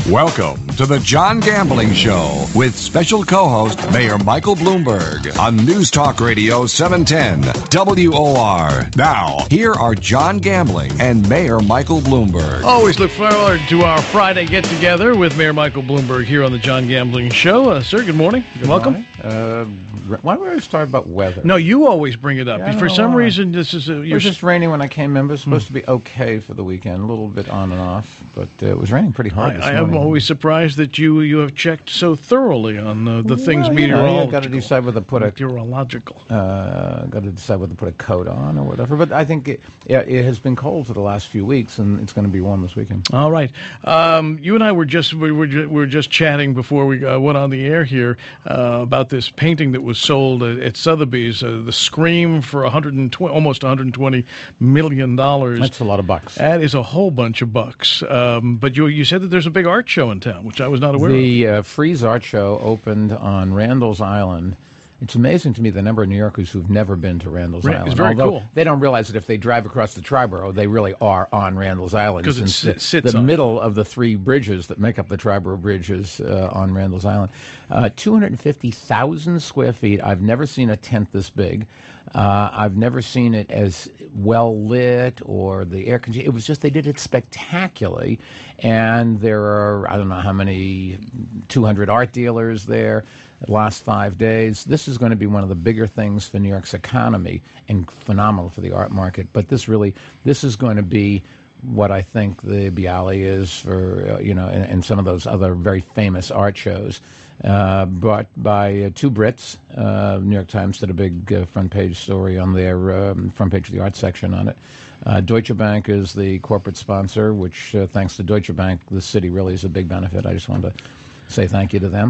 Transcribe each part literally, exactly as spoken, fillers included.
Welcome to the John Gambling Show with special co-host Mayor Michael Bloomberg on News Talk Radio seven ten W O R. Now, here are John Gambling and Mayor Michael Bloomberg. Always look forward to our Friday get-together with Mayor Michael Bloomberg here on the John Gambling Show. Uh, sir, good morning. Good Welcome. Morning. Uh, why do we start about weather? No, you always bring it up. Yeah, For some why. reason, this is... A, it was just raining when I came in. It was supposed hmm. to be okay for the weekend, a little bit on and off, but uh, it was raining pretty hard this I, I morning. am always surprised that you you have checked so thoroughly on uh, the well, things you meteorological. You've got to decide whether to put a meteorological. Uh, got to decide whether to put a coat on or whatever. But I think it, it, it has been cold for the last few weeks, and it's going to be warm this weekend. All right, um, you and I were just we were, ju- we were just chatting before we uh, went on the air here uh, about this painting that was sold at, at Sotheby's, uh, the Scream for one hundred twenty, almost one hundred twenty million dollars. That's a lot of bucks. That is a whole bunch of bucks. Um, but you you said that there's a big art show in town, which I was not aware the, of. The uh, Frieze Art Show opened on Randall's Island. It's amazing to me the number of New Yorkers who've never been to Randall's Right, Island. it's very Although cool. They don't realize that if they drive across the Triborough, they really are on Randall's Island. Because it since sits the, the on middle of the three bridges that make up the Triborough bridges uh, on Randall's Island. Uh, two hundred fifty thousand square feet. I've never seen a tent this big. Uh, I've never seen it as well lit or the air conditioning. It was just they did it spectacularly. And there are, I don't know how many, two hundred art dealers there. The last five days. This is going to be one of the bigger things for New York's economy and phenomenal for the art market. But this really, this is going to be what I think the Bialy is for, uh, you know, and, and some of those other very famous art shows. Uh, brought by uh, two Brits. Uh, New York Times did a big uh, front page story on their um, front page of the art section on it. Uh, Deutsche Bank is the corporate sponsor, which uh, thanks to Deutsche Bank, the city really is a big benefit. I just wanted to say thank you to them.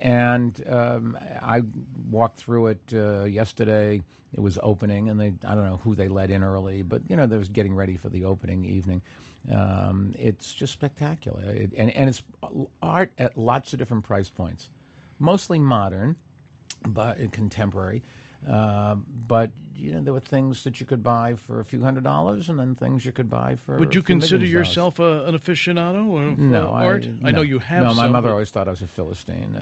And um, I walked through it uh, yesterday. It was opening, and they I don't know who they let in early, but, you know, they was getting ready for the opening evening. Um, it's just spectacular. It, and, and it's art at lots of different price points, mostly modern, but contemporary. Uh, but, you know, there were things that you could buy for a few hundred dollars and then things you could buy for Would you consider millions yourself a, an aficionado of no, uh, art? I, I no. know you have No, my some, mother but... always thought I was a Philistine.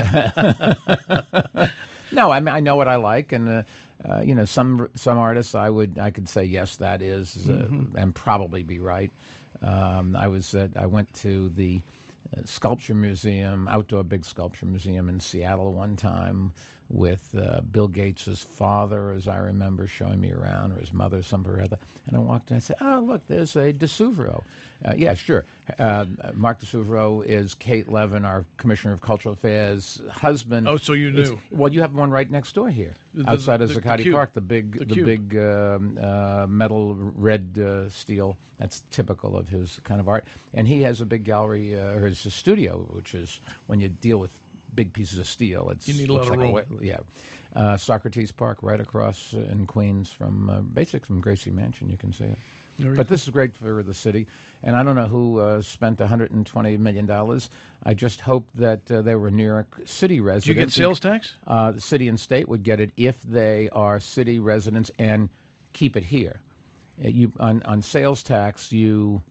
Uh, no, I mean, I know what I like. And, uh, uh, you know, some some artists I would I could say, yes, that is, uh, mm-hmm. and probably be right. Um, I was at, I went to the Uh, sculpture museum, outdoor big sculpture museum in Seattle one time with uh, Bill Gates' father, as I remember, showing me around, or his mother, somewhere or other. And I walked in and I said, oh, look, there's a DeSuvero. Uh, yeah, sure. Uh, Mark DeSuvero is Kate Levin, our Commissioner of Cultural Affairs' husband. Oh, so you knew. It's, well, you have one right next door here, the, outside the, of Zuccotti the Park, the big, the, the big um, uh, metal red uh, steel. That's typical of his kind of art. And he has a big gallery, uh, or his studio, which is when you deal with big pieces of steel. It's you need a lot of like room. A, yeah, uh, Socrates Park, right across uh, in Queens from uh, basically from Gracie Mansion. You can see it. Very but cool. This is great for the city, and I don't know who uh, spent one hundred twenty million dollars. I just hope that uh, they were New York City residents. Do you get sales tax? Uh, the city and state would get it if they are city residents and keep it here. Uh, you on on sales tax, you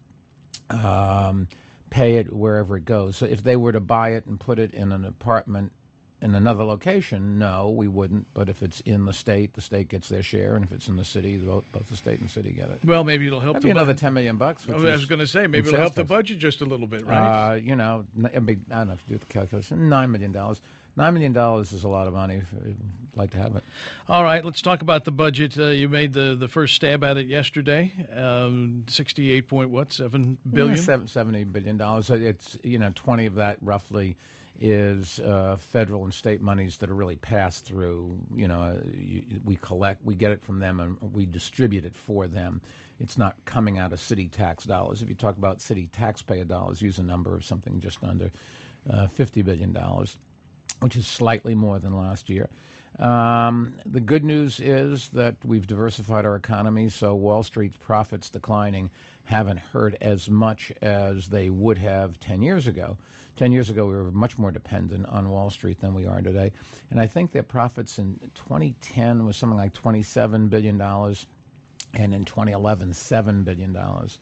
um, pay it wherever it goes. So if they were to buy it and put it in an apartment in another location, no, we wouldn't. But if it's in the state, the state gets their share, and if it's in the city, both, both the state and the city get it. Well, maybe it'll help. That'd be the another bu- ten million bucks. I was going to say maybe it'll help the budget just a little bit, right? Uh, you know, I mean, I don't know if you do the calculation. Nine million dollars. Nine million dollars is a lot of money. If you'd like to have it. All right, let's talk about the budget. Uh, you made the, the first stab at it yesterday. Um, Sixty-eight point what seven billion? Yeah, seven, seventy billion dollars. It's you know twenty of that roughly is uh, federal and state monies that are really passed through. You know, uh, you, we collect, we get it from them, and we distribute it for them. It's not coming out of city tax dollars. If you talk about city taxpayer dollars, use a number of something just under uh, fifty billion dollars. Which is slightly more than last year. Um, the good news is that we've diversified our economy, so Wall Street's profits declining haven't hurt as much as they would have ten years ago. ten years ago, we were much more dependent on Wall Street than we are today. And I think their profits in twenty ten was something like twenty-seven billion dollars, and in twenty eleven, seven billion dollars.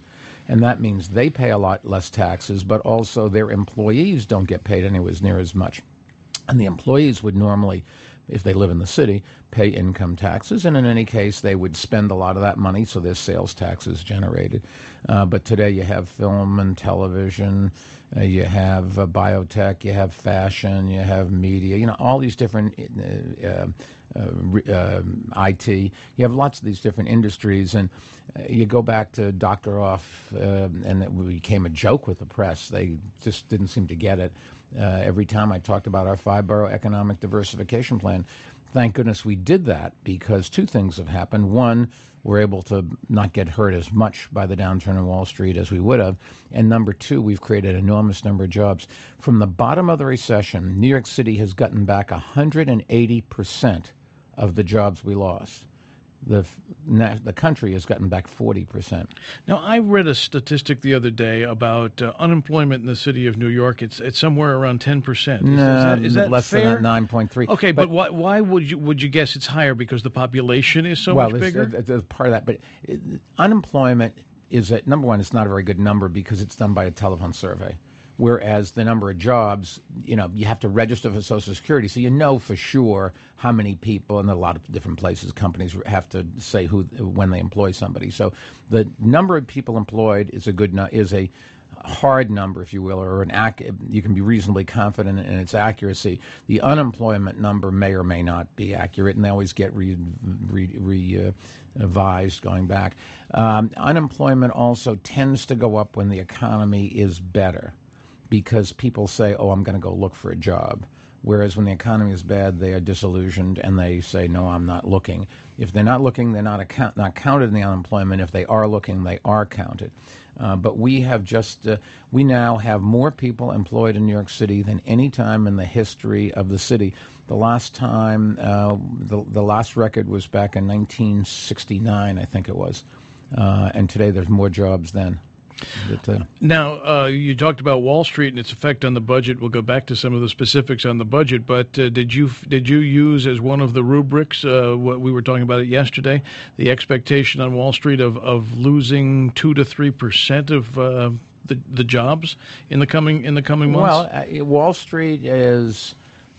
And that means they pay a lot less taxes, but also their employees don't get paid anywhere near as much. And the employees would normally, if they live in the city, pay income taxes, and in any case, they would spend a lot of that money, so there's sales taxes generated. Uh, but today you have film and television, uh, you have uh, biotech, you have fashion, you have media, you know, all these different uh, uh, uh, I T. You have lots of these different industries, and uh, you go back to Doctor Off, uh, and it became a joke with the press. They just didn't seem to get it. Uh, every time I talked about our five-borough economic diversification plan, thank goodness we did that, because two things have happened. One, we're able to not get hurt as much by the downturn in Wall Street as we would have. And number two, we've created an enormous number of jobs. From the bottom of the recession, New York City has gotten back one hundred eighty percent of the jobs we lost. The the country has gotten back forty percent. Now, I read a statistic the other day about uh, unemployment in the city of New York. It's it's somewhere around ten percent. Is, no, is that, is that less fair? than nine point three. Okay, but, but why why would you would you guess it's higher? Because the population is so well, much bigger? Well, there's part of that. But it, unemployment is, a, number one, it's not a very good number because it's done by a telephone survey. Whereas the number of jobs, you know, you have to register for Social Security, so you know for sure how many people, and a lot of different places, companies have to say who when they employ somebody. So the number of people employed is a good is a hard number, if you will, or an ac- you can be reasonably confident in its accuracy. The unemployment number may or may not be accurate, and they always get re, re, re uh, revised going back. Um, unemployment also tends to go up when the economy is better, because people say, oh, I'm going to go look for a job. Whereas when the economy is bad, they are disillusioned and they say, no, I'm not looking. If they're not looking, they're not account- not counted in the unemployment. If they are looking, they are counted. Uh, but we have just, uh, we now have more people employed in New York City than any time in the history of the city. The last time, uh, the, the last record was back in nineteen sixty-nine, I think it was. Uh, and today there's more jobs than. That, uh, now, uh, you talked about Wall Street and its effect on the budget. We'll go back to some of the specifics on the budget, but uh, did you did you use as one of the rubrics, uh, what we were talking about it yesterday, the expectation on Wall Street of, of losing two to three percent of uh, the the jobs in the coming in the coming months? Well, uh, Wall Street is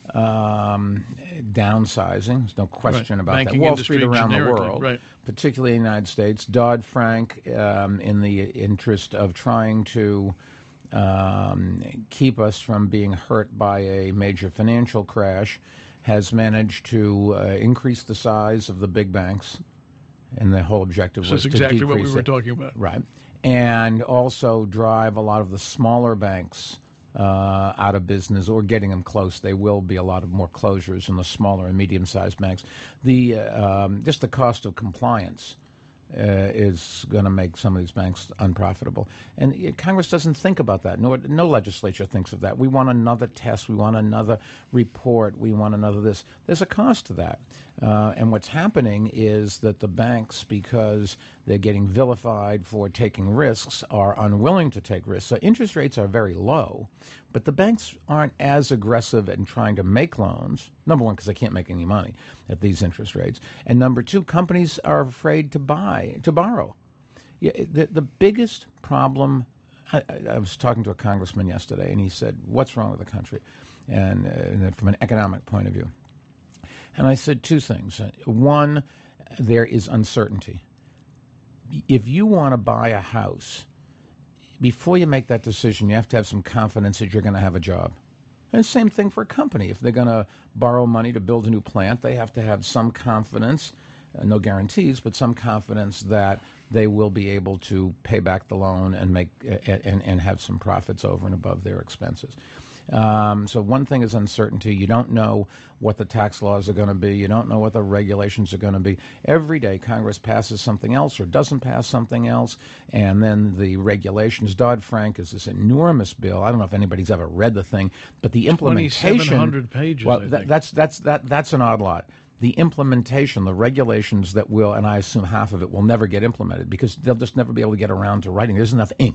um, downsizing. There's no question right. about Banking that. Wall Street around the world, right. particularly in the United States. Dodd-Frank, um, in the interest of trying to um, keep us from being hurt by a major financial crash, has managed to uh, increase the size of the big banks, and the whole objective so was that's exactly to decrease what we were it. talking about. Right. And also drive a lot of the smaller banks Uh, out of business, or getting them close. There will be a lot of more closures in the smaller and medium-sized banks. The uh, um, just the cost of compliance uh, is going to make some of these banks unprofitable, and uh, Congress doesn't think about that. No, no legislature thinks of that. We want another test. We want another report. We want another this. There's a cost to that, uh, and what's happening is that the banks, because they're getting vilified for taking risks, are unwilling to take risks. So interest rates are very low, but the banks aren't as aggressive in trying to make loans. Number one, because they can't make any money at these interest rates. And number two, companies are afraid to buy, to borrow. Yeah, the, the biggest problem, I, I was talking to a congressman yesterday, and he said, what's wrong with the country? And, uh, and from an economic point of view. And I said two things. One, there is uncertainty. If you want to buy a house, before you make that decision, you have to have some confidence that you're going to have a job. And same thing for a company. If they're going to borrow money to build a new plant, they have to have some confidence, uh, no guarantees, but some confidence that they will be able to pay back the loan and make uh, and, and have some profits over and above their expenses. Um, so one thing is uncertainty. You don't know what the tax laws are going to be. You don't know what the regulations are going to be. Every day Congress passes something else or doesn't pass something else, and then the regulations. Dodd-Frank is this enormous bill. I don't know if anybody's ever read the thing, but the implementation. twenty-seven hundred pages, well, I that, think. that's that's that that's an odd lot. The implementation, the regulations that will, and I assume half of it will never get implemented because they'll just never be able to get around to writing. There's enough ink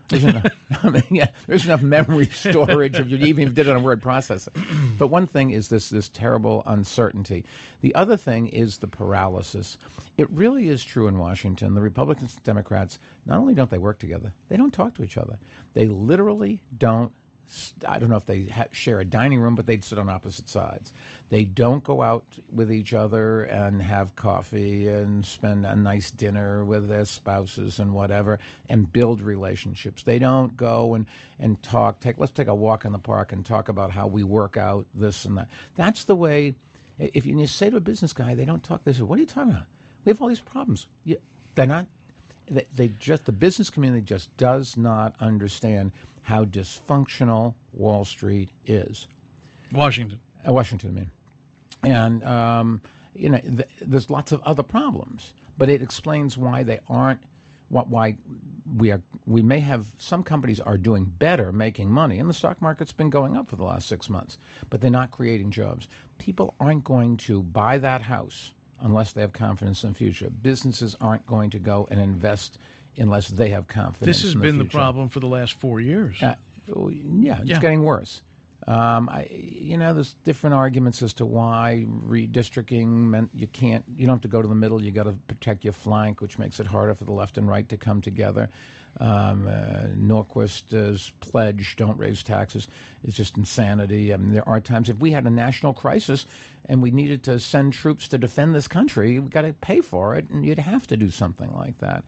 There's enough, I mean, yeah, there's enough memory storage if you even if you did it on word processor. But one thing is this this terrible uncertainty. The other thing is the paralysis. It really is true in Washington. The Republicans and Democrats, not only don't they work together, they don't talk to each other. They literally don't. I don't know if they ha- share a dining room, but they'd sit on opposite sides. They don't go out with each other and have coffee and spend a nice dinner with their spouses and whatever and build relationships. They don't go and, and talk. Take let's take a walk in the park and talk about how we work out this and that. That's the way. If you, you say to a business guy, they don't talk. They say, "What are you talking about? We have all these problems." You, they're not. They, they just the business community just does not understand how dysfunctional Wall Street is. Washington, uh, Washington, I mean, and um, you know, th- there's lots of other problems, but it explains why they aren't. What why we are we may have some companies are doing better, making money, and the stock market's been going up for the last six months, but they're not creating jobs. People aren't going to buy that house unless they have confidence in the future. Businesses aren't going to go and invest unless they have confidence. This has in the been the future. problem for the last four years. Uh, yeah, it's Yeah. getting worse. Um, I, you know, there's different arguments as to why redistricting meant you can't, you don't have to go to the middle. You got to protect your flank, which makes it harder for the left and right to come together. Um, uh, Norquist's pledge, don't raise taxes, is just insanity. I mean, there are times if we had a national crisis and we needed to send troops to defend this country, we got to pay for it, and you'd have to do something like that.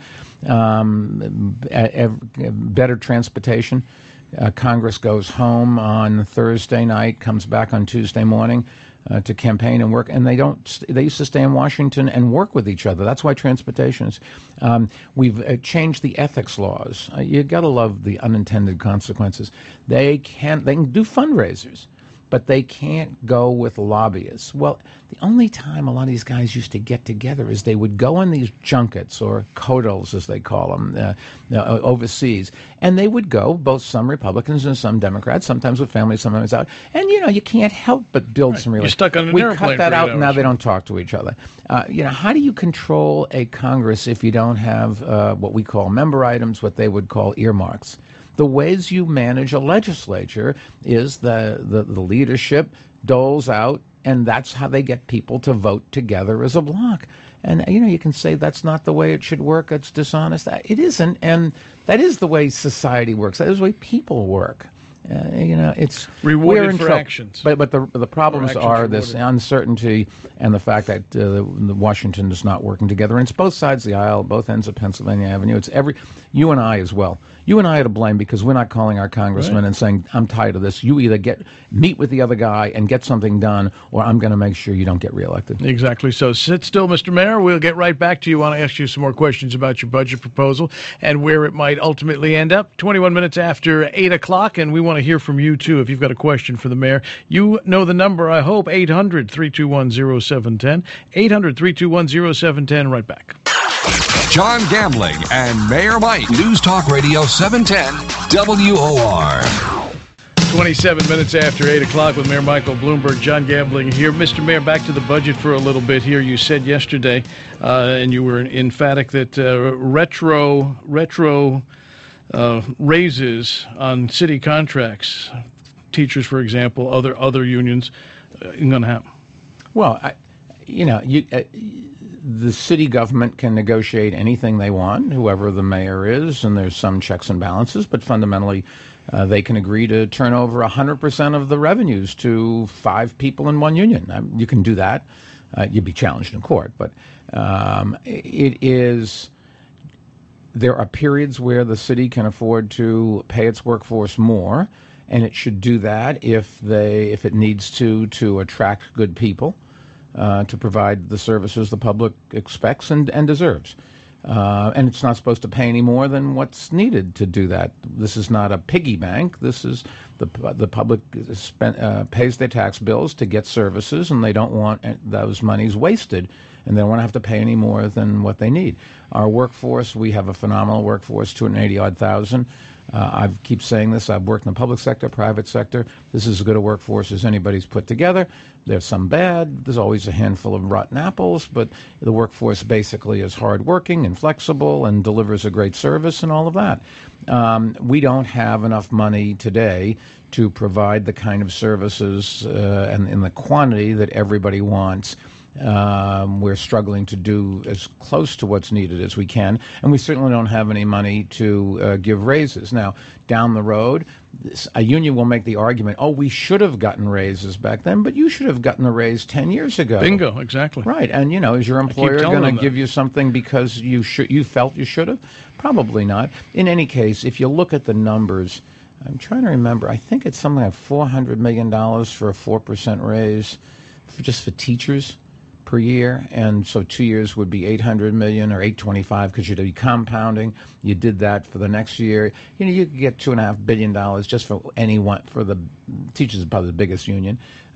Um, a, a, better transportation. Uh, Congress goes home on Thursday night, comes back on Tuesday morning uh, to campaign and work, and they don't. They used to stay in Washington and work with each other. That's why transportation is. Um, we've uh, changed the ethics laws. Uh, you got to love the unintended consequences. They can they can do fundraisers, but they can't go with lobbyists. Well, the only time a lot of these guys used to get together is they would go on these junkets, or codals as they call them, uh, uh, overseas, and they would go, both some Republicans and some Democrats, sometimes with families, sometimes out, and, you know, you can't help but build Right. some You're relations. stuck on an We airplane cut that for eight out, and now hours. they don't talk to each other. Uh, you know, how do you control a Congress if you don't have uh, what we call member items, what they would call earmarks? The ways you manage a legislature is the, the, the leadership doles out, and that's how they get people to vote together as a bloc. And, you know, you can say that's not the way it should work, it's dishonest. It isn't, and that is the way society works. That is the way people work. Uh, you know, it's Rewarded we're in for trouble. actions. But but the the problems actions are this rewarded. uncertainty and the fact that uh, the, the Washington is not working together. And it's both sides of the aisle, both ends of Pennsylvania Avenue. It's every you and I as well. You and I are to blame because we're not calling our congressman Right. and saying, "I'm tired of this. You either get meet with the other guy and get something done, or I'm going to make sure you don't get reelected." Exactly. So sit still, Mister Mayor. We'll get right back to you. I want to ask you some more questions about your budget proposal and where it might ultimately end up. twenty-one minutes after eight o'clock, and we want to hear from you, too, if you've got a question for the mayor. You know the number, I hope, eight hundred, three two one, oh seven one oh, eight hundred, three two one, oh seven one oh. Right back. John Gambling and Mayor Mike. News Talk Radio seven ten W O R. twenty-seven minutes after eight o'clock with Mayor Michael Bloomberg. John Gambling here. Mister Mayor, back to the budget for a little bit here. You said yesterday, uh, and you were emphatic, that uh, retro retro uh, raises on city contracts, teachers, for example, other other unions, uh, ain't going to happen. Well, I, you know, you, uh, the city government can negotiate anything they want, whoever the mayor is, and there's some checks and balances, but fundamentally uh, they can agree to turn over one hundred percent of the revenues to five people in one union. Um, you can do that. Uh, you'd be challenged in court, but um, it is... There are periods where the city can afford to pay its workforce more, and it should do that if they if it needs to to attract good people, uh, to provide the services the public expects and, and deserves. Uh, and it's not supposed to pay any more than what's needed to do that. This is not a piggy bank. This is the the public spend, uh, pays their tax bills to get services, and they don't want those monies wasted, and they don't want to have to pay any more than what they need. Our workforce, we have a phenomenal workforce, two hundred eighty odd thousand. Uh, I keep saying this. I've worked in the public sector, private sector. This is as good a workforce as anybody's put together. There's some bad. There's always a handful of rotten apples, but the workforce basically is hardworking and flexible and delivers a great service and all of that. Um, we don't have enough money today to provide the kind of services uh, and in the quantity that everybody wants. Um, we're struggling to do as close to what's needed as we can, and we certainly don't have any money to uh, give raises. Now, down the road, this, a union will make the argument, oh, we should have gotten raises back then, but you should have gotten a raise ten years ago. Bingo, exactly. Right, and, you know, is your employer going to give you something because you should, you felt you should have? Probably not. In any case, if you look at the numbers, I'm trying to remember, I think it's something like four hundred million dollars for a four percent raise for, just for teachers per year, and so two years would be eight hundred million or eight twenty-five because you'd be compounding. You did that for the next year. You know, you could get two and a half billion dollars just for any one, for the teachers, is probably the biggest union,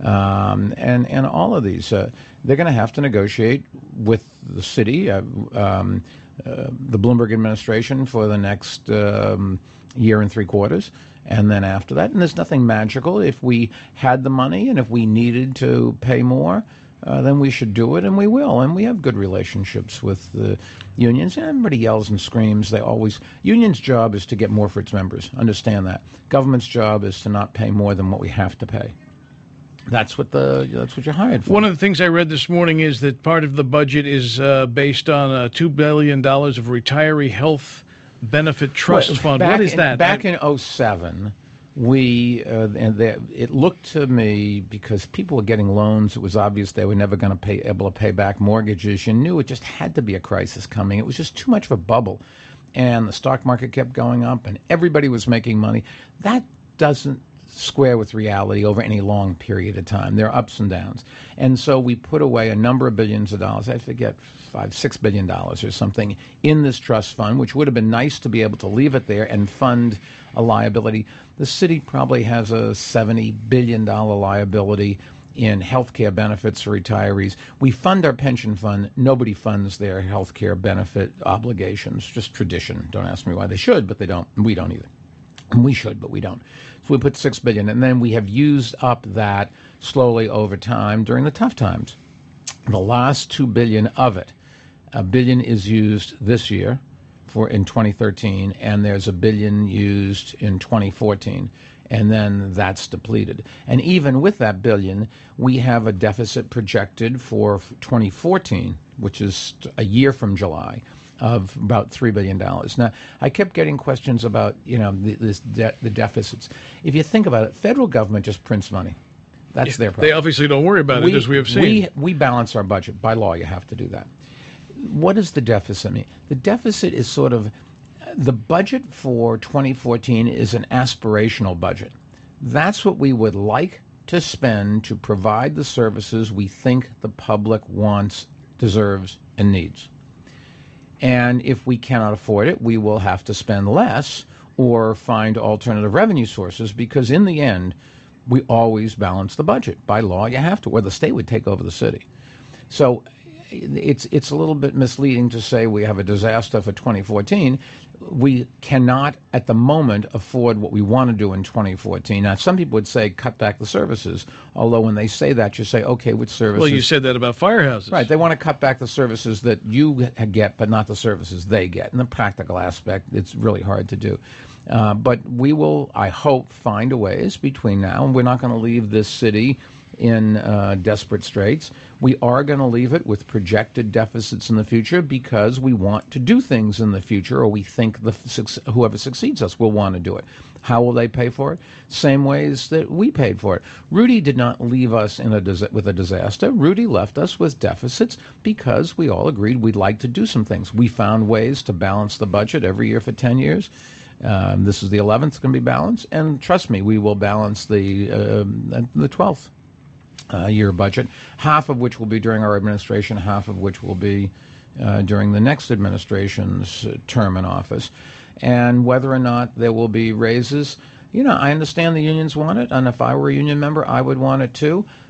um, and and all of these. Uh, they're going to have to negotiate with the city, uh, um, uh, the Bloomberg administration for the next um, year and three quarters. And then after that, and there's nothing magical. If we had the money and if we needed to pay more, Uh, then we should do it, and we will. And we have good relationships with the unions. And everybody yells and screams. They always unions' job is to get more for its members. Understand that. Government's job is to not pay more than what we have to pay. That's what the that's what you're hired for. One of the things I read this morning is that part of the budget is uh, based on uh, two billion dollars of retiree health benefit trust well, fund. Back What is in, that? Back in oh seven, we uh, and they, it looked to me, because people were getting loans, it was obvious they were never going to pay able to pay back mortgages. You knew it just had to be a crisis coming. It was just too much of a bubble, and the stock market kept going up, and everybody was making money. That doesn't square with reality over any long period of time. There are ups and downs. And so we put away a number of billions of dollars, I forget, five, six billion dollars or something, in this trust fund, which would have been nice to be able to leave it there and fund a liability. The city probably has a seventy billion dollars liability in health care benefits for retirees. We fund our pension fund. Nobody funds their health care benefit obligations. Just tradition. Don't ask me why they should, but they don't. We don't either. We should, but we don't. So we put six billion dollars, and then we have used up that slowly over time during the tough times. The last two billion dollars of it, a billion is used this year for in twenty thirteen, and there's a billion used in twenty fourteen, and then that's depleted. And even with that billion, we have a deficit projected for twenty fourteen, which is a year from July, of about three billion dollars. Now, I kept getting questions about, you know, the, this de- the deficits. If you think about it, federal government just prints money. That's yeah, their problem. They obviously don't worry about we, it, as we have seen. We, we balance our budget. By law, you have to do that. What does the deficit mean? The deficit is sort of, the budget for twenty fourteen is an aspirational budget. That's what we would like to spend to provide the services we think the public wants, deserves, and needs. And if we cannot afford it, we will have to spend less or find alternative revenue sources, because in the end, we always balance the budget. By law, you have to, or the state would take over the city. So it's it's a little bit misleading to say we have a disaster for twenty fourteen. We cannot, at the moment, afford what we want to do in twenty fourteen. Now, some people would say cut back the services, although when they say that, you say, okay, which services? Well, you said that about firehouses. Right. They want to cut back the services that you get, but not the services they get. In the practical aspect, it's really hard to do. Uh, but we will, I hope, find a ways between now, and we're not going to leave this city in uh, desperate straits. We are going to leave it with projected deficits in the future because we want to do things in the future, or we think the whoever succeeds us will want to do it. How will they pay for it? Same ways that we paid for it. Rudy did not leave us in a with a disaster. Rudy left us with deficits because we all agreed we'd like to do some things. We found ways to balance the budget every year for ten years. Um, this is the eleventh going to be balanced, and trust me, we will balance the uh, the twelfth. Uh, year budget, half of which will be during our administration, half of which will be uh, during the next administration's uh, term in office. And whether or not there will be raises, you know, I understand the unions want it, and if I were a union member, I would want it too.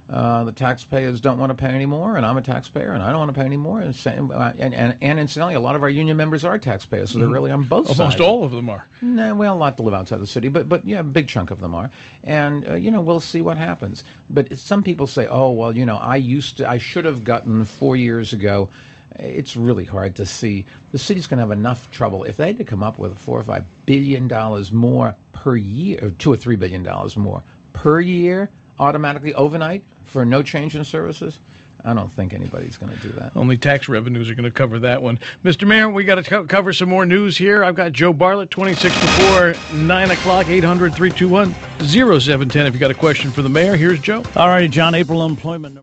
Uh, the taxpayers don't want to pay anymore, and I'm a taxpayer, and I don't want to pay anymore. And, and, and, and incidentally, a lot of our union members are taxpayers, so they're really on both Almost sides. Almost all of them are. Nah, well, a lot to live outside the city, but, but yeah, a big chunk of them are. And, uh, you know, we'll see what happens. But some people say, oh, well, you know, I used to, I should have gotten four years ago. It's really hard to see. The city's going to have enough trouble. If they had to come up with four or five billion dollars more per year, or two or three billion dollars more per year, automatically overnight for no change in services, I don't think anybody's going to do that. Only tax revenues are going to cover that one. Mister Mayor, we got to co- cover some more news here. I've got Joe Bartlett, twenty-six before nine o'clock, eight hundred, three two one, oh seven one oh. If you got a question for the mayor, here's Joe. All righty, John, April employment.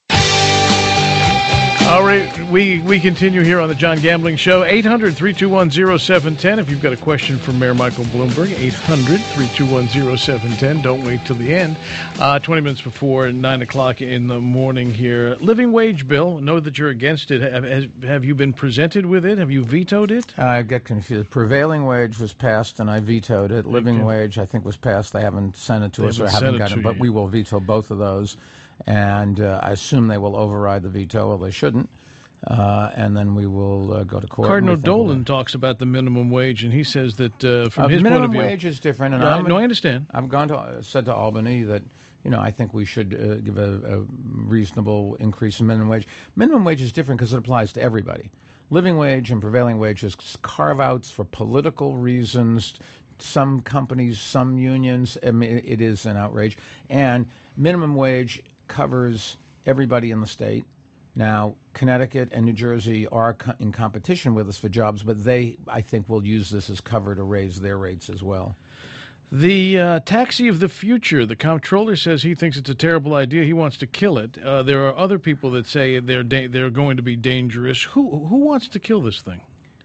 All right, we, we continue here on the John Gambling Show. eight hundred, three two one, oh seven one oh. If you've got a question for Mayor Michael Bloomberg, eight hundred, three two one, oh seven one oh. Don't wait till the end. Uh, twenty minutes before nine o'clock in the morning here. Living wage bill, know that you're against it. Have, has, have you been presented with it? Have you vetoed it? I get confused. Prevailing wage was passed, and I vetoed it. Living okay. wage, I think, was passed. They haven't sent it to they us or haven't gotten it, but you. we will veto both of those. And uh, I assume they will override the veto, well, they shouldn't. Uh, and then we will uh, go to court. Cardinal Dolan we'll... talks about the minimum wage, and he says that uh, from uh, his point of view... minimum wage is different. And no, I'm, no, I understand. I've gone to uh, said to Albany that, you know, I think we should uh, give a, a reasonable increase in minimum wage. Minimum wage is different because it applies to everybody. Living wage and prevailing wage is carve-outs for political reasons. Some companies, some unions, I mean, it is an outrage. And minimum wage covers everybody in the state. Now, Connecticut and New Jersey are co- in competition with us for jobs, but they, I think, will use this as cover to raise their rates as well. The uh, taxi of the future, the comptroller says he thinks it's a terrible idea. He wants to kill it. Uh, there are other people that say they're da- they're going to be dangerous. Who who wants to kill this thing?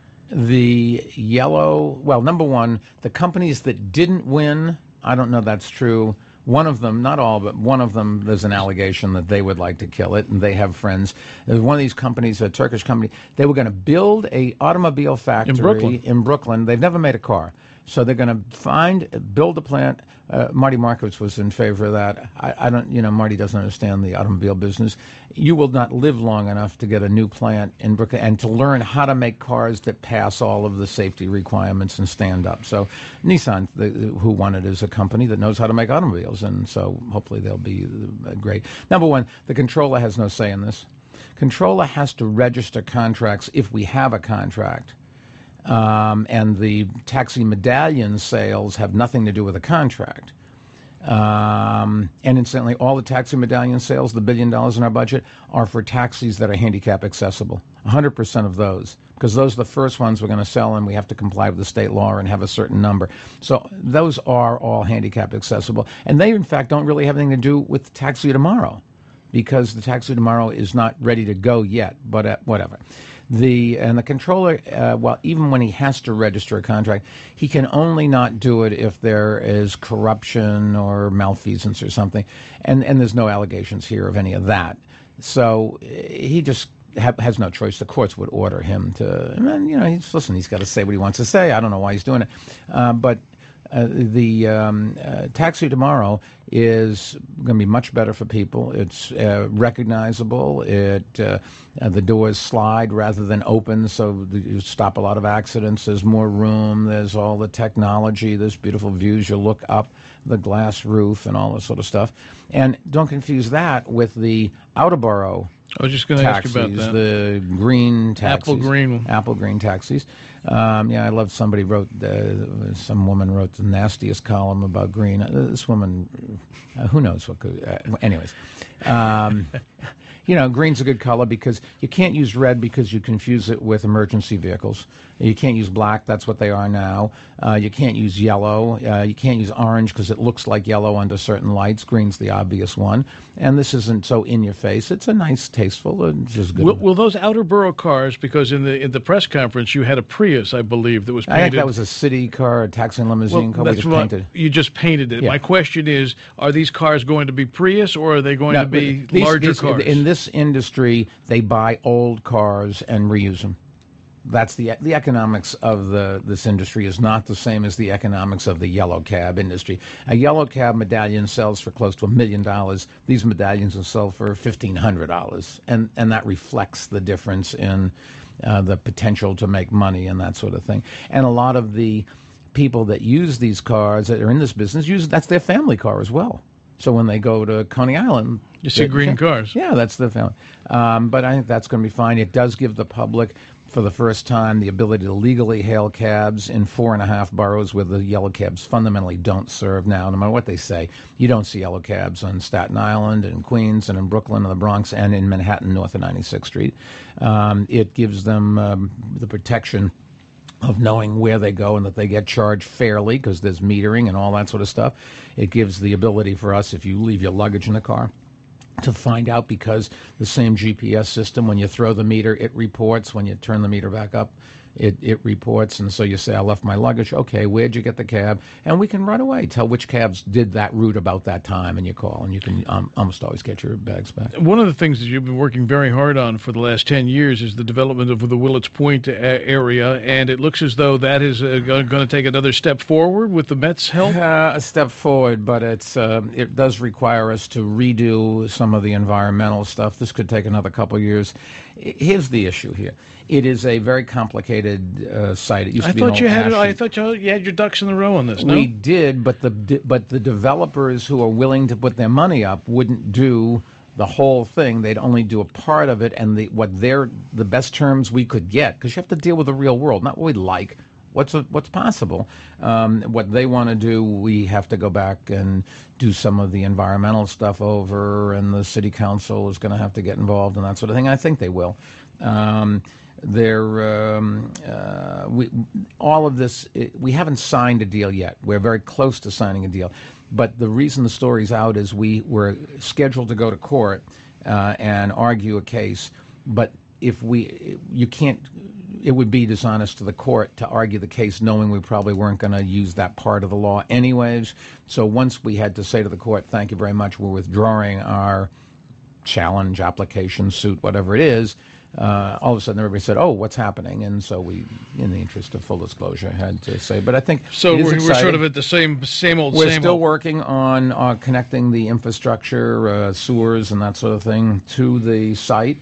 The yellow, well, number one, the companies that didn't win, I don't know that's true. One of them, not all, but one of them, there's an allegation that they would like to kill it, and they have friends. There's one of these companies, a Turkish company, they were going to build a automobile factory in Brooklyn. in Brooklyn. They've never made a car. So they're going to find, build a plant. Uh, Marty Markowitz was in favor of that. I, I don't, you know, Marty doesn't understand the automobile business. You will not live long enough to get a new plant in Brooklyn and to learn how to make cars that pass all of the safety requirements and stand up. So Nissan, the, who won it, is a company that knows how to make automobiles, and so hopefully they'll be great. Number one, the controller has no say in this. Controller has to register contracts if we have a contract. Um, and the taxi medallion sales have nothing to do with the contract. Um, and incidentally, all the taxi medallion sales, the billion dollars in our budget, are for taxis that are handicap accessible. one hundred percent of those, because those are the first ones we're going to sell, and we have to comply with the state law and have a certain number. So those are all handicap accessible. And they, in fact, don't really have anything to do with Taxi Tomorrow, because the Taxi Tomorrow is not ready to go yet, but uh, whatever. The and the controller, uh, well, even when he has to register a contract, he can only not do it if there is corruption or malfeasance or something, and and there's no allegations here of any of that. So he just ha- has no choice. The courts would order him to, and, you know, he's listen. He's got to say what he wants to say. I don't know why he's doing it, uh, but. Uh, the um, uh, Taxi Tomorrow is going to be much better for people. It's uh, recognizable. It uh, uh, the doors slide rather than open, so the, you stop a lot of accidents. There's more room. There's all the technology. There's beautiful views. You look up the glass roof and all this sort of stuff. And don't confuse that with the outer borough. I was just going to ask you about that. The green taxis. Apple green. Apple green taxis. Um, yeah, I love somebody wrote, uh, some woman wrote the nastiest column about green. Uh, this woman, uh, who knows what could, uh, anyways. Um, you know, green's a good color because you can't use red because you confuse it with emergency vehicles. You can't use black, that's what they are now. Uh, you can't use yellow. Uh, you can't use orange because it looks like yellow under certain lights. Green's the obvious one. And this isn't so in your face. It's a nice, tasteful, uh, just good. Will, will those outer borough cars, because in the in the press conference you had a Prius, I believe, that was painted. I think that was a city car, a taxi and limousine well, car. That's we just what, painted. You just painted it. Yeah. My question is, are these cars going to be Prius or are they going No, to be these, larger these, cars? In this industry, they buy old cars and reuse them. that's the the economics of the this industry is not the same as the economics of the yellow cab industry. A yellow cab medallion sells for close to a million dollars. These medallions will sell for fifteen hundred dollars, and and that reflects the difference in uh, the potential to make money and that sort of thing. And a lot of the people that use these cars that are in this business use that's their family car as well. So when they go to Coney Island, you see green yeah, cars. Yeah, that's the family. Um, but I think that's going to be fine. It does give the public, for the first time, the ability to legally hail cabs in four and a half boroughs where the yellow cabs fundamentally don't serve now. No matter what they say, you don't see yellow cabs on Staten Island and Queens and in Brooklyn and the Bronx and in Manhattan north of ninety-sixth Street. Um, it gives them um, the protection of knowing where they go and that they get charged fairly because there's metering and all that sort of stuff. It gives the ability for us, if you leave your luggage in the car, to find out, because the same G P S system, when you throw the meter, it reports. When you turn the meter back up, it, it reports. And so you say, I left my luggage. Okay, where'd you get the cab? And we can right away tell which cabs did that route about that time, and you call, and you can um, almost always get your bags back. One of the things that you've been working very hard on for the last ten years is the development of the Willets Point area, and it looks as though that is uh, going to take another step forward with the Met's help? Uh, a step forward, but it's uh, it does require us to redo some of the environmental stuff. This could take another couple of years. Here's the issue here. It is a very complicated uh, site. It used I to be thought you had. ashy. I thought you, you had your ducks in a row on this. No? We did, but the but the developers who are willing to put their money up wouldn't do the whole thing. They'd only do a part of it, and the what they're the best terms we could get, because you have to deal with the real world, not what we'd like. What's what's possible? Um, what they want to do, we have to go back and do some of the environmental stuff over, and the city council is going to have to get involved and that sort of thing. I think they will. Um, they're um, uh, we all of this. It, we haven't signed a deal yet. We're very close to signing a deal, but the reason the story's out is we were scheduled to go to court uh, and argue a case, but if we, you can't. It would be dishonest to the court to argue the case knowing we probably weren't going to use that part of the law anyways. So once we had to say to the court, thank you very much, we're withdrawing our challenge, application, suit, whatever it is, uh, all of a sudden everybody said, oh, what's happening? And so we, in the interest of full disclosure, had to say. But I think so. It is we're, exciting. We're sort of at the same same old. We're same still old. working on uh, connecting the infrastructure, uh, sewers, and that sort of thing to the site,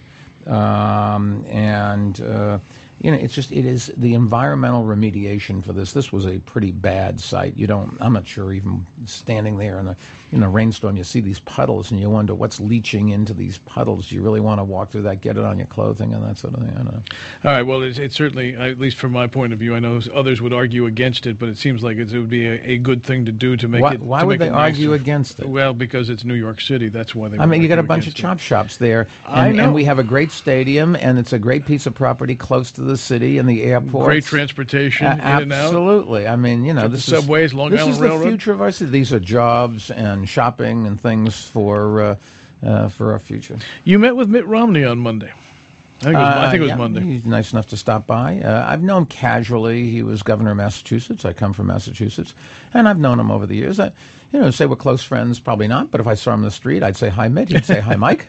um, and. Uh, You know, it's just, it is the environmental remediation for this. This was a pretty bad site. You don't, I'm not sure, even standing there in a, in a rainstorm, you see these puddles and you wonder what's leaching into these puddles. You really want to walk through that, get it on your clothing and that sort of thing. I don't know. All right. Well, it's, it's certainly, at least from my point of view, I know others would argue against it, but it seems like it's, it would be a, a good thing to do to make why, it. Why to would make they it argue nicer. against it? Well, because it's New York City. That's why they. I mean, you got a argue bunch of against chop it. shops there, I and, know. and we have a great stadium, and it's a great piece of property close to the city and the airport. Great transportation, A- in and out. Absolutely. I mean, you know, Got this the is subways, Long this Island is the Railroad. future of our city. These are jobs and shopping and things for uh, uh, for our future. You met with Mitt Romney on Monday. I think it was, I think it was Uh, yeah, Monday. He's nice enough to stop by. Uh, I've known him casually. He was governor of Massachusetts. I come from Massachusetts, and I've known him over the years. I, you know, say we're close friends, probably not. But if I saw him in the street, I'd say hi, Mitt. He'd say hi, Mike.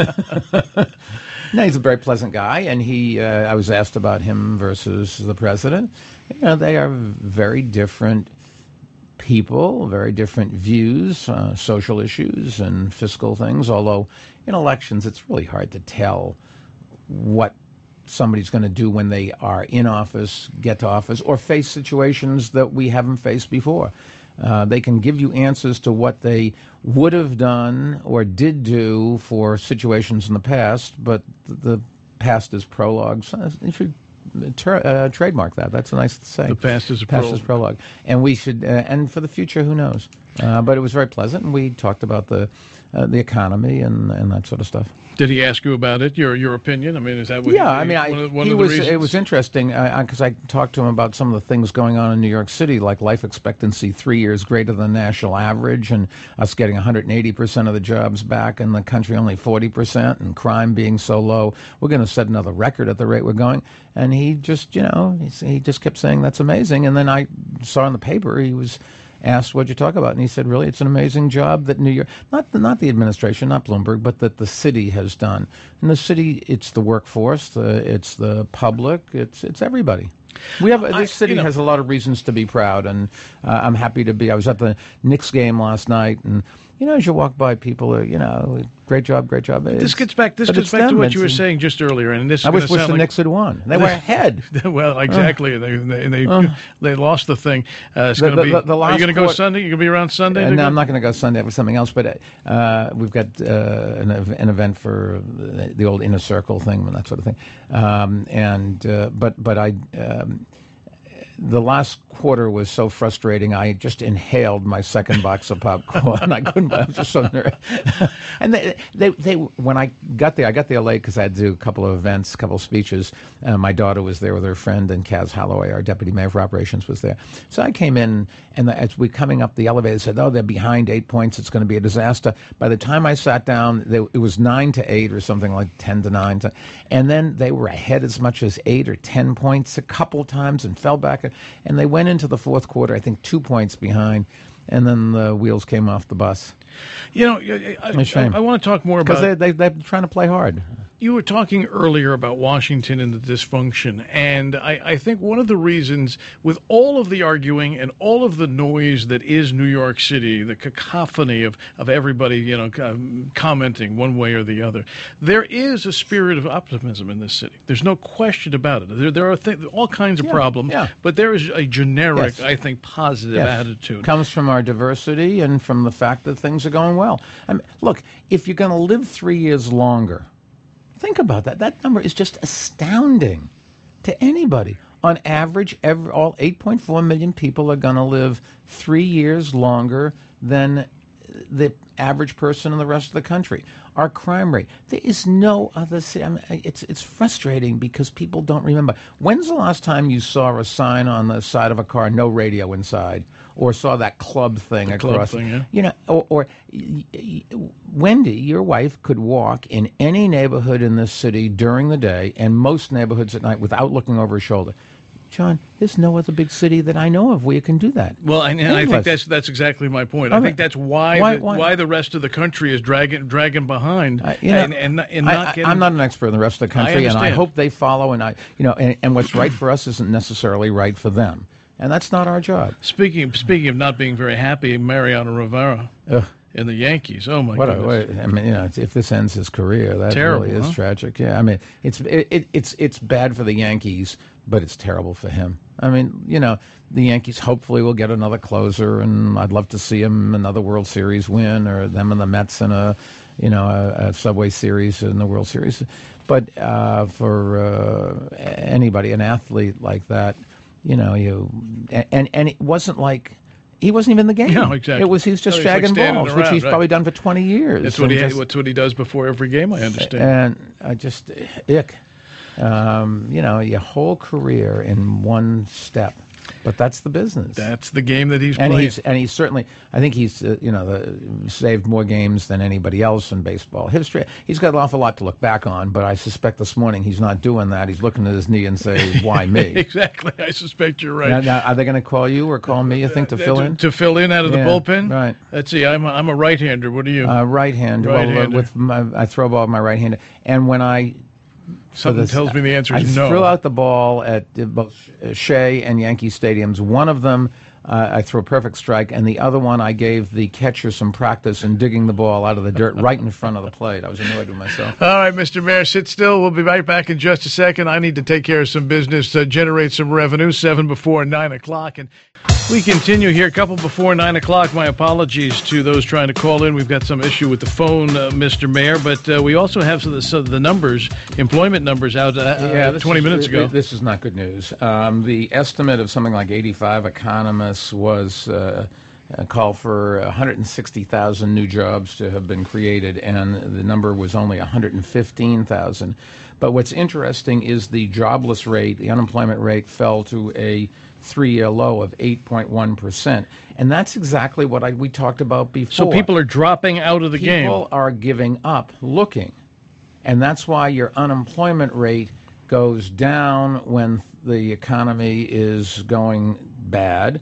No, he's a very pleasant guy, and he. Uh, I was asked about him versus the president. You know, they are very different people, very different views, uh, social issues and fiscal things. Although in elections, it's really hard to tell what somebody's going to do when they are in office, get to office, or face situations that we haven't faced before. Uh, they can give you answers to what they would have done or did do for situations in the past, but th- the past is prologue. So you should ter- uh, trademark that. That's nice to say. The past is a past prologue. is prologue. And we should, uh, and for the future, who knows? Uh, but it was very pleasant, and we talked about the uh, the economy and, and that sort of stuff. Did he ask you about it? Your your opinion? I mean, is that what? Yeah, he, I mean, I, one of, one he of the was. reasons? It was interesting because I, I talked to him about some of the things going on in New York City, like life expectancy three years greater than the national average, and us getting one hundred eighty percent of the jobs back, and the country only forty percent, and crime being so low. We're going to set another record at the rate we're going. And he just, you know, he, he just kept saying that's amazing. And then I saw in the paper he was asked, "What'd you talk about?" And he said, "Really, it's an amazing job that New York, not the, not the administration, not Bloomberg, but that the city has done. And the city, it's the workforce, the, it's the public, it's it's everybody." We have this I, city you know, has a lot of reasons to be proud, and uh, I'm happy to be. I was at the Knicks game last night, and you know, as you walk by, people are, you know, great job, great job. This It's, gets back. This but gets it's back to them. what you were It's- saying just earlier, and this. Is I wish, gonna wish sound the like, Knicks had won. They were ahead. Well, exactly. They they they, Uh. they lost the thing. Uh, it's The- going to the- be. the- the Are you last going to go quar- Sunday? You going to be around Sunday? Uh, to no, go? I'm not going to go Sunday for something else, but uh, we've got uh, an, ev- an event for the, the old inner circle thing and that sort of thing. Um, and uh, but but I. Um, The last quarter was so frustrating. I just inhaled my second box of popcorn. I couldn't. I was just so nervous. And they, they, they, when I got there, I got there late because I had to do a couple of events, a couple of speeches. Uh, my daughter was there with her friend, and Kaz Holloway, our deputy mayor for operations, was there. So I came in, and the, as we coming up the elevator, said, "Oh, they're behind eight points. It's going to be a disaster." By the time I sat down, they, it was nine to eight or something like ten to nine, to, and then they were ahead as much as eight or ten points a couple times and fell back. And they went into the fourth quarter, I think, two points behind, and then the wheels came off the bus. You know, I, I, A shame. I, I want to talk more about. Because they, they, they're trying to play hard. You were talking earlier about Washington and the dysfunction, and I, I think one of the reasons, with all of the arguing and all of the noise that is New York City, the cacophony of, of everybody, you know, um, commenting one way or the other, there is a spirit of optimism in this city. There's no question about it. There, there are th- all kinds of Yeah, problems, yeah. but there is a generic, Yes. I think, positive Yes. attitude. Comes from our diversity and from the fact that things are going well. I mean, look, if you're going to live three years longer, think about that. That number is just astounding to anybody. On average, every, all eight point four million people are going to live three years longer than the average person in the rest of the country. Our crime rate, there is no other city. I mean, it's it's frustrating because people don't remember. When's the last time you saw a sign on the side of a car, no radio inside, or saw that club thing The club across? thing, yeah. You know, or, or y- y- Wendy, your wife, could walk in any neighborhood in this city during the day and most neighborhoods at night without looking over her shoulder. John, there's no other big city that I know of where you can do that. Well, and, and I think Endless. that's that's exactly my point. I I mean, think that's why why- the, why- why the rest of the country is dragging dragging behind, I- you know, and and, not- and I, not I- getting. I'm not an expert in the rest of the country, and I understand. hope they follow. And I, you know, and, and what's right for us isn't necessarily right for them, and that's not our job. Speaking speaking of not being very happy, Mariano Rivera Ugh. and the Yankees. Oh my What a, goodness! what, I mean, you know, if this ends his career, that Terrible, really is huh? tragic. Yeah, I mean, it's it, it, it's it's bad for the Yankees, but it's terrible for him. I mean, you know, the Yankees hopefully will get another closer, and I'd love to see him another World Series win, or them and the Mets in a, you know, a, a Subway Series in the World Series. But uh, for uh, anybody, an athlete like that, you know, you and and it wasn't like. He wasn't even in the game. No, exactly. It was he was just No, he's like shagging standing balls, which around, he's right. probably done for twenty years. That's what And he just- that's what he does before every game. I understand. and I just ick. Um, you know, your whole career in one step, but that's the business. That's the game that he's and playing. he's and he's certainly. I think he's uh, you know the, saved more games than anybody else in baseball history. He's got an awful lot to look back on, but I suspect this morning he's not doing that. He's looking at his knee and say, "Why me?" Exactly. I suspect you're right. Now, now, are they going to call you or call me? You think to Uh, fill to, in? to fill in out of Yeah, the bullpen? right. Let's see. I'm a, I'm a right-hander. What are you? Uh, right hand. Well, uh, Right-hander. with my, I throw ball with my right hand, and when I Something this- tells me the answer I is no. threw out the ball at uh, both Shea and Yankee Stadiums. One of them, uh, I threw a perfect strike, and the other one, I gave the catcher some practice in digging the ball out of the dirt right in front of the plate. I was annoyed with myself. All right, Mister Mayor, sit still. We'll be right back in just a second. I need to take care of some business, uh, generate some revenue, seven before nine o'clock. And we continue here, a couple before nine o'clock. My apologies to those trying to call in. We've got some issue with the phone, uh, Mister Mayor, but uh, we also have some of the, some of the numbers, employment numbers out uh, Yeah, uh, this twenty is- minutes ago. This is not good news. Um, the estimate of something like eighty-five economists was uh, a call for one hundred sixty thousand new jobs to have been created, and the number was only one hundred fifteen thousand. But what's interesting is the jobless rate, the unemployment rate, fell to a three-year low of eight point one percent. And that's exactly what I, we talked about before. So people are dropping out of the game. People are giving up looking. And that's why your unemployment rate goes down when the economy is going bad,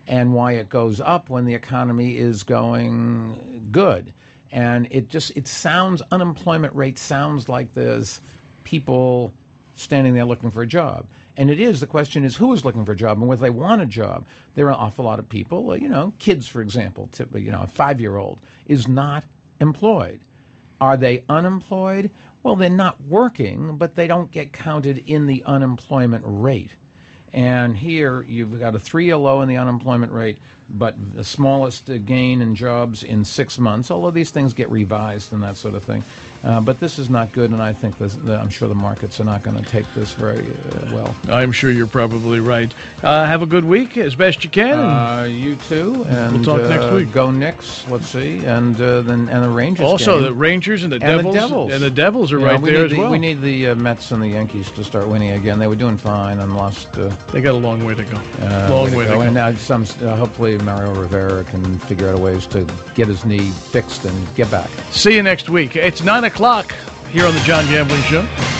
and why it goes up when the economy is going good. And it just, it sounds, unemployment rate sounds like there's people standing there looking for a job. And it is, the question is who is looking for a job and whether they want a job. There are an awful lot of people, you know, kids, for example, typically, you know, a five-year-old is not employed. Are they unemployed? Well, they're not working, but they don't get counted in the unemployment rate. And here you've got a three-year low in the unemployment rate, but the smallest gain in jobs in six months, although these things get revised and that sort of thing. Uh, but this is not good, and I think this, the, I'm sure the markets are not going to take this very uh, well. I'm sure you're probably right. Uh, have a good week as best you can. Uh, you too. And we'll talk uh, next week. Go Knicks, let's see, and uh, then and the Rangers Also, game. the Rangers and the And Devils. the Devils. And the Devils are Yeah, right we there need as the, well. We need the uh, Mets and the Yankees to start winning again. They were doing fine and lost. Uh, They got a long way to go. uh, long way to go. And now some, uh, hopefully Mario Rivera can figure out ways to get his knee fixed and get back. See you next week. It's nine o'clock here on the John Gambling Show.